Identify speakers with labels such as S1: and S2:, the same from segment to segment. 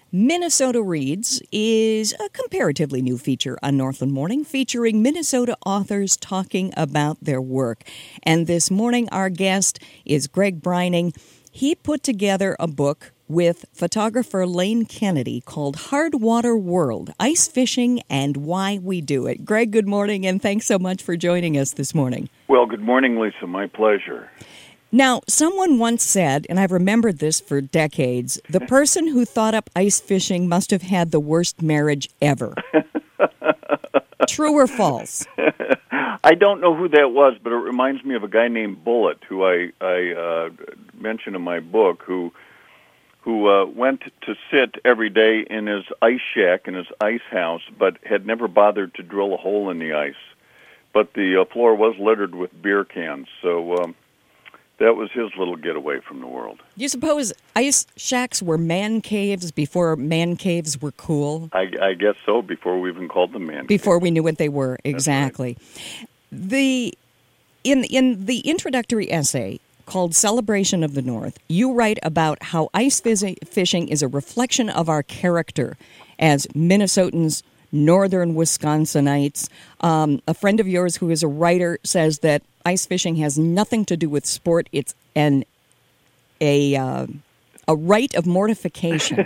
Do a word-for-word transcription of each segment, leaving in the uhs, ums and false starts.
S1: Minnesota Reads is a comparatively new feature on Northland Morning, featuring Minnesota authors talking about their work. And this morning, our guest is Greg Brining. He put together a book with photographer Lane Kennedy called Hard Water World, Ice Fishing and Why We Do It. Greg, good morning, and thanks so much for joining us this morning.
S2: Well, good morning, Lisa. My pleasure.
S1: Now, someone once said, and I've remembered this for decades, the person who thought up ice fishing must have had the worst marriage ever. True or false?
S2: I don't know who that was, but it reminds me of a guy named Bullitt, who I, I uh, mentioned in my book, who who uh, went to sit every day in his ice shack, in his ice house, but had never bothered to drill a hole in the ice. But the uh, floor was littered with beer cans, so... Um, That was his little getaway from the world.
S1: Do you suppose ice shacks were man caves before man caves were cool?
S2: I, I guess so, before we even called them man caves.
S1: Before we knew what they were, exactly.
S2: Right.
S1: The in in the introductory essay called Celebration of the North, you write about how ice fishing is a reflection of our character as Minnesotans, northern Wisconsinites. Um, a friend of yours who is a writer says that ice fishing has nothing to do with sport. It's an a uh, a rite of mortification.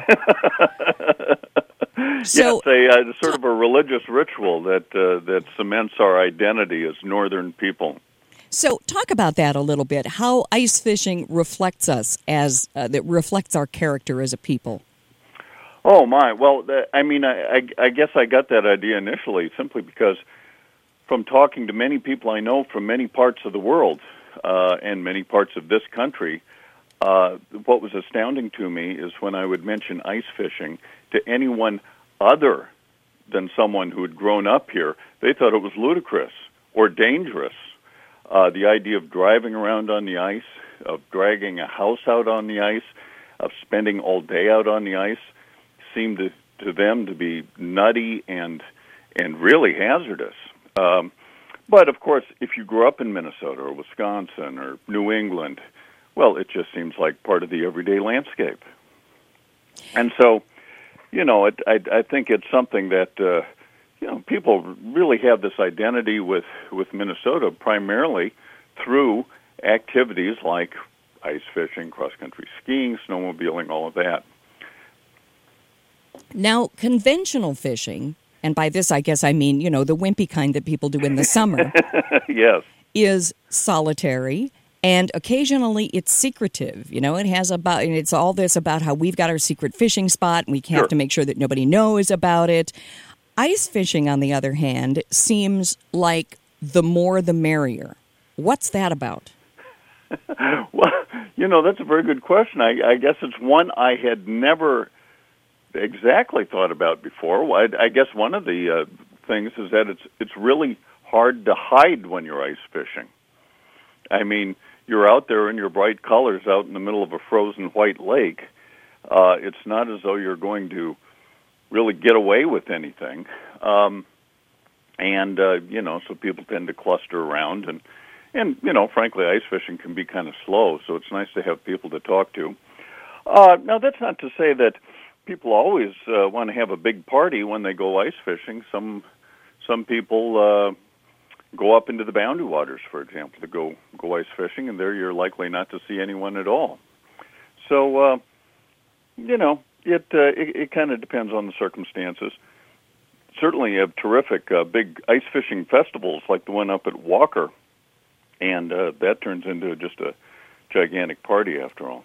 S1: So,
S2: yes, a, uh, sort of a religious ritual that uh, that cements our identity as northern people.
S1: So, talk about that a little bit. How ice fishing reflects us as uh, that reflects our character as a people.
S2: Oh my! Well, the, I mean, I, I, I guess I got that idea initially simply because, from talking to many people I know from many parts of the world uh, and many parts of this country, uh, what was astounding to me is when I would mention ice fishing to anyone other than someone who had grown up here, they thought it was ludicrous or dangerous. Uh, the idea of driving around on the ice, of dragging a house out on the ice, of spending all day out on the ice seemed to, to them to be nutty and and really hazardous. Um, but, of course, if you grew up in Minnesota or Wisconsin or New England, well, it just seems like part of the everyday landscape. And so, you know, it, I, I think it's something that, uh, you know, people really have this identity with, with Minnesota primarily through activities like ice fishing, cross-country skiing, snowmobiling, all of that.
S1: Now, conventional fishing, and by this I guess I mean, you know, the wimpy kind that people do in the summer,
S2: yes,
S1: is solitary, and occasionally it's secretive. You know, it has about, and it's all this about how we've got our secret fishing spot, and we have
S2: sure.
S1: to make sure that nobody knows about it. Ice fishing, on the other hand, seems like the more the merrier. What's that about?
S2: Well, you know, that's a very good question. I, I guess it's one I had never exactly thought about before. I, I guess one of the uh, things is that it's it's really hard to hide when you're ice fishing. I mean, you're out there in your bright colors out in the middle of a frozen white lake. Uh, it's not as though you're going to really get away with anything. Um, and, uh, you know, so people tend to cluster around. And, and, you know, frankly, ice fishing can be kind of slow, so it's nice to have people to talk to. Uh, now, that's not to say that people always uh, want to have a big party when they go ice fishing. Some some people uh, go up into the Boundary Waters, for example, to go go ice fishing, and there you're likely not to see anyone at all. So, uh, you know, it uh, it, it kind of depends on the circumstances. Certainly, you have terrific uh, big ice fishing festivals like the one up at Walker, and uh, that turns into just a gigantic party after all.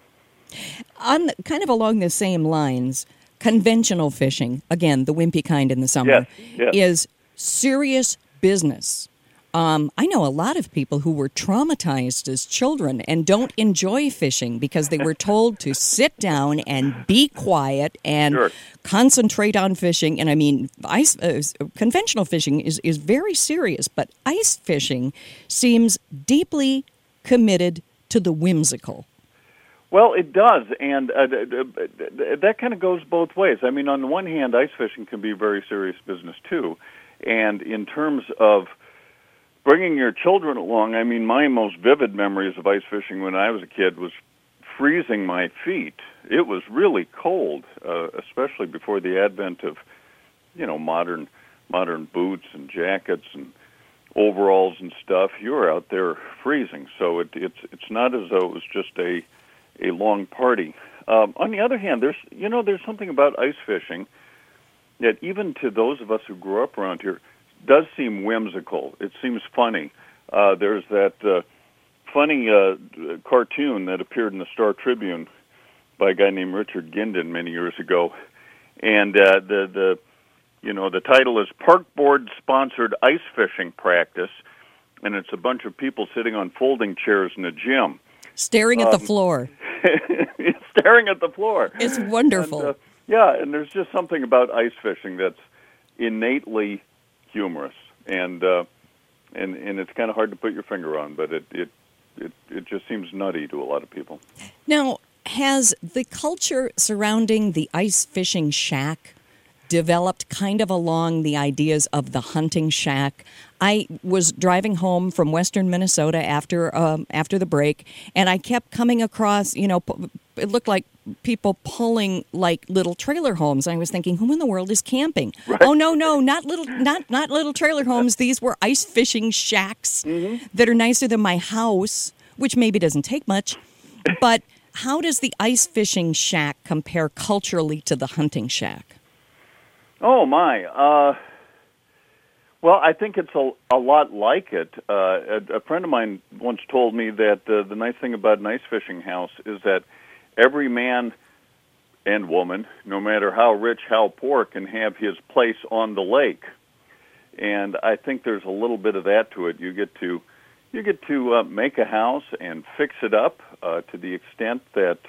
S1: On kind of along the same lines, conventional fishing, again, the wimpy kind in the summer,
S2: yes, yes.
S1: is serious business. Um, I know a lot of people who were traumatized as children and don't enjoy fishing because they were told to sit down and be quiet and
S2: sure.
S1: concentrate on fishing. And I mean, ice uh, conventional fishing is, is very serious, but ice fishing seems deeply committed to the whimsical.
S2: Well, it does, and uh, that kind of goes both ways. I mean, on the one hand, ice fishing can be very serious business, too. And in terms of bringing your children along, I mean, my most vivid memories of ice fishing when I was a kid was freezing my feet. It was really cold, uh, especially before the advent of, you know, modern modern boots and jackets and overalls and stuff. You were out there freezing, so it, it's it's not as though it was just a a long party. Um, on the other hand, there's you know there's something about ice fishing that even to those of us who grew up around here does seem whimsical. It seems funny. Uh, there's that uh, funny uh, cartoon that appeared in the Star Tribune by a guy named Richard Gindin many years ago, and uh, the the you know the title is Park Board Sponsored Ice Fishing Practice, and it's a bunch of people sitting on folding chairs in a gym,
S1: staring at um, the floor,
S2: staring at the floor.
S1: It's wonderful.
S2: And, uh, yeah, and there's just something about ice fishing that's innately humorous, and uh, and and it's kind of hard to put your finger on, but it it it it just seems nutty to a lot of people.
S1: Now, has the culture surrounding the ice fishing shack developed kind of along the ideas of the hunting shack? I was driving home from western Minnesota after um, after the break, and I kept coming across, you know, it looked like people pulling like little trailer homes. I was thinking, who in the world is camping? Right. Oh no, no, not little, not not little trailer homes. These were ice fishing shacks mm-hmm. that are nicer than my house, which maybe doesn't take much. But how does the ice fishing shack compare culturally to the hunting shack?
S2: Oh my. Uh, well, I think it's a, a lot like it. Uh, a, a friend of mine once told me that uh, the nice thing about an ice fishing house is that every man and woman, no matter how rich, how poor, can have his place on the lake. And I think there's a little bit of that to it. You get to you get to uh, make a house and fix it up uh, to the extent that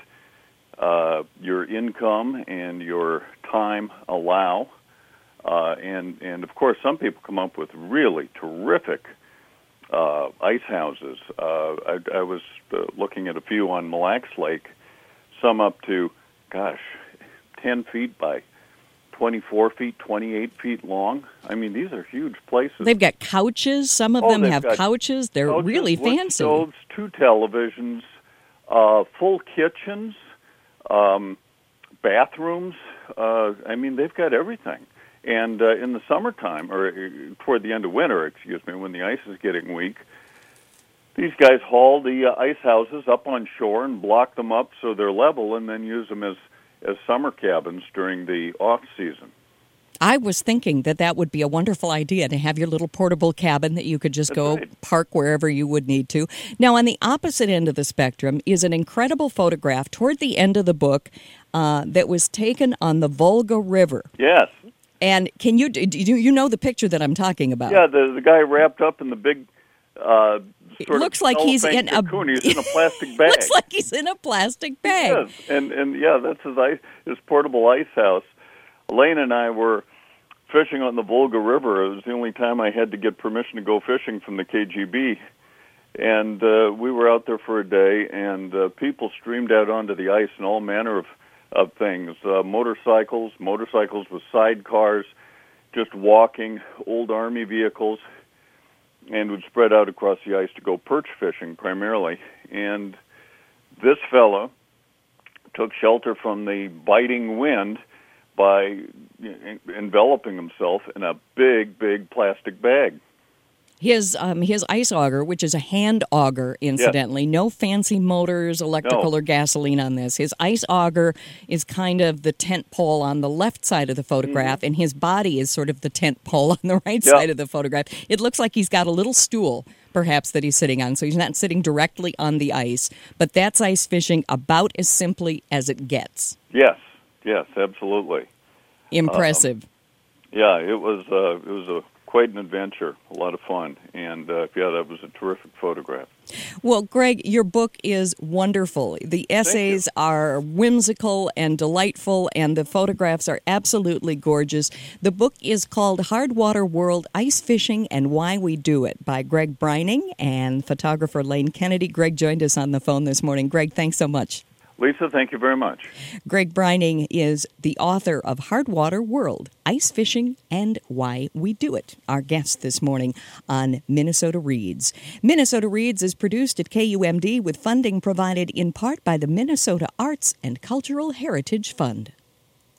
S2: uh, your income and your time allow. Uh, and, and, of course, some people come up with really terrific uh, ice houses. Uh, I, I was uh, looking at a few on Mille Lacs Lake, some up to, gosh, ten feet by twenty-four feet, twenty-eight feet long. I mean, these are huge places.
S1: They've got couches. Some of
S2: oh,
S1: them have couches. They're
S2: couches,
S1: really
S2: wood
S1: fancy.
S2: Stoves, two televisions, uh, full kitchens, um, bathrooms. Uh, I mean, they've got everything. And uh, in the summertime, or uh, toward the end of winter, excuse me, when the ice is getting weak, these guys haul the uh, ice houses up on shore and block them up so they're level, and then use them as, as summer cabins during the off-season.
S1: I was thinking that that would be a wonderful idea, to have your little portable cabin that you could just
S2: That's
S1: go
S2: right.
S1: park wherever you would need to. Now, on the opposite end of the spectrum is an incredible photograph toward the end of the book uh, that was taken on the Volga River.
S2: Yes.
S1: And can you do you know the picture that I'm talking about?
S2: Yeah, the the guy wrapped up in the big uh, sort
S1: it looks
S2: of
S1: like he's in a
S2: cocoon. He's in a plastic bag.
S1: Looks like he's in a plastic bag.
S2: Yes, and and yeah, that's his ice, his portable ice house. Elaine and I were fishing on the Volga River. It was the only time I had to get permission to go fishing from the K G B, and uh, we were out there for a day, and uh, people streamed out onto the ice in all manner of. of things, uh, motorcycles, motorcycles with sidecars, just walking, old Army vehicles, and would spread out across the ice to go perch fishing primarily. And this fellow took shelter from the biting wind by enveloping himself in a big, big plastic bag.
S1: His um, his ice auger, which is a hand auger, incidentally, yes. No fancy motors, electrical,
S2: no.
S1: or gasoline on this. His ice auger is kind of the tent pole on the left side of the photograph, mm-hmm. and his body is sort of the tent pole on the right
S2: yep.
S1: side of the photograph. It looks like he's got a little stool, perhaps, that he's sitting on, so he's not sitting directly on the ice. But that's ice fishing about as simply as it gets.
S2: Yes, yes, absolutely.
S1: Impressive.
S2: Um, yeah, it was. Uh, it was a. Quite an adventure, a lot of fun, and uh, yeah, that was a terrific photograph.
S1: Well, Greg, your book is wonderful. The essays are whimsical and delightful, and the photographs are absolutely gorgeous. The book is called Hardwater World, Ice Fishing and Why We Do It by Greg Breining and photographer Lane Kennedy. Greg joined us on the phone this morning. Greg, thanks so much.
S2: Lisa, thank you very much.
S1: Greg Breining is the author of Hardwater World, Ice Fishing and Why We Do It, our guest this morning on Minnesota Reads. Minnesota Reads is produced at K U M D with funding provided in part by the Minnesota Arts and Cultural Heritage Fund.